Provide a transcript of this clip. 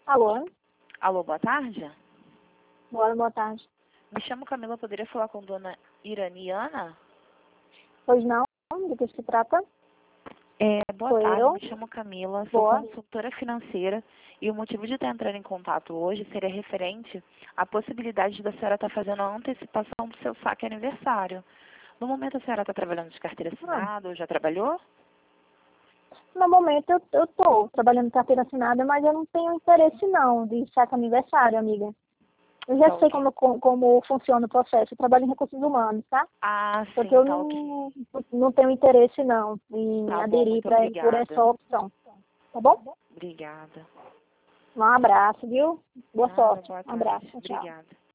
Alô? Alô, boa tarde. Boa tarde. Me chamo Camila, poderia falar com dona Iraniana? Pois não? Do que se trata? Boa Sou tarde, eu. me chamo Camila, sou Boa. consultora financeira e o motivo de estar entrando em contato hoje seria referente à possibilidade da senhora estar fazendo a antecipação do seu saque aniversário. No momento a senhora está trabalhando de carteira assinada ou já trabalhou? No momento eu tô trabalhando em carteira assinada, mas eu não tenho interesse não de saque aniversário, amiga. Eu já Tá sei ok. como funciona o processo. Eu trabalho em recursos humanos, tá? Ah, Porque sim, eu tá ok. não tenho interesse não em Tá bom, aderir muito por essa obrigada. opção. Tá bom? Obrigada. Um abraço, viu? Boa Nada, sorte. boa Um tarde. abraço. Tchau. Obrigada.